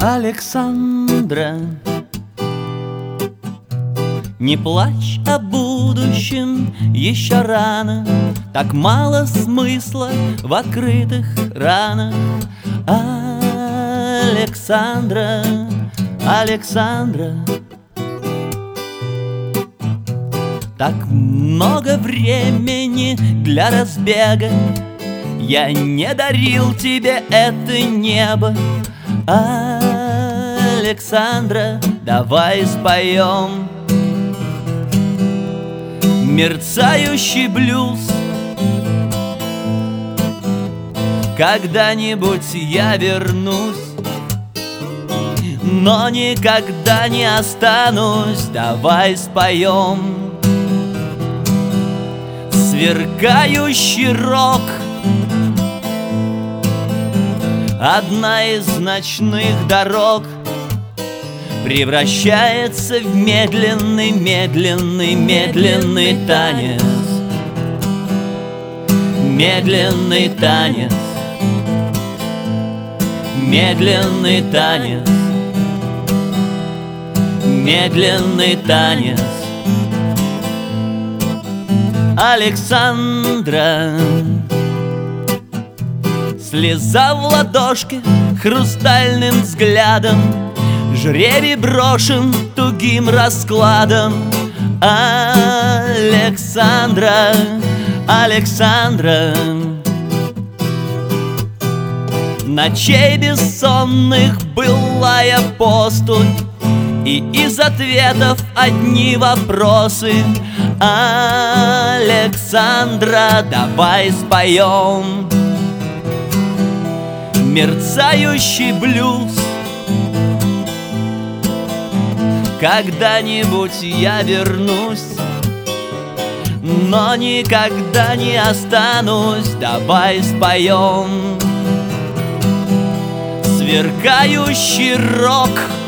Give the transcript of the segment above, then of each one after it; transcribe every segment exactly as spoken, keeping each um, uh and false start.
Александра, не плачь о будущем, еще рано. Так мало смысла в открытых ранах. Александра, Александра, так много времени для разбега. Я не дарил тебе это небо. Александра, давай споем мерцающий блюз. Когда-нибудь я вернусь, но никогда не останусь. Давай споем сверкающий рок. Одна из ночных дорог превращается в медленный, медленный, медленный танец. Медленный танец. Медленный танец. Медленный танец. Александра, слеза в ладошке хрустальным взглядом, жребий брошен тугим раскладом. Александра, Александра, ночей бессонных былая поступь, и из ответов одни вопросы. Александра, давай споем мерцающий блюз. Когда-нибудь я вернусь, но никогда не останусь. Давай споем сверкающий рок.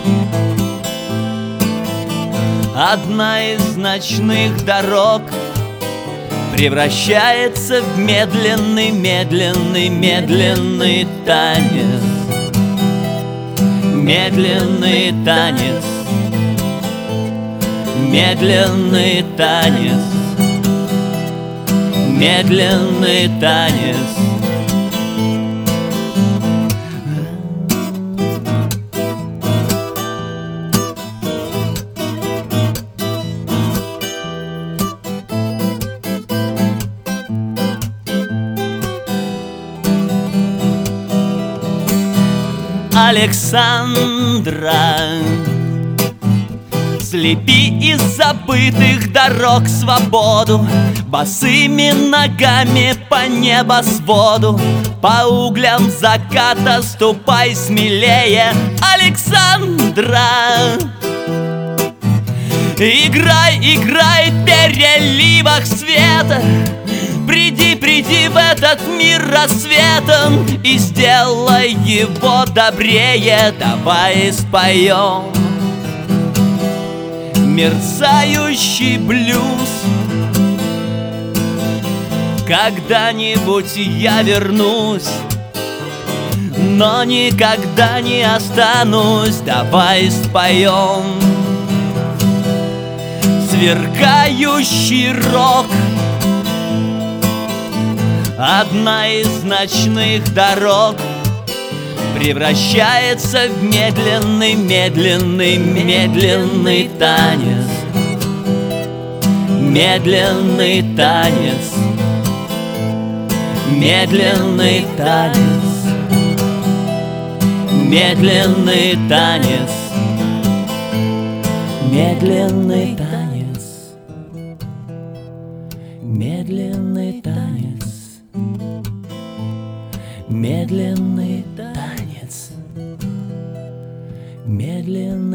Одна из ночных дорог превращается в медленный, медленный, медленный танец. Медленный танец. Медленный танец. Медленный танец. Александра, слепи из забытых дорог свободу, босыми ногами по небосводу, по углям заката ступай смелее. Александра, играй, играй в переливах света. Приди, приди в этот мир рассветом и сделай его добрее. Давай споем мерцающий блюз. Когда-нибудь я вернусь, но никогда не останусь. Давай споем сверкающий рок. Одна из ночных дорог превращается в медленный, медленный, медленный танец. Медленный танец. Медленный танец. Медленный танец. Медленный танец. Медленный танец. Медленный танец. Медленный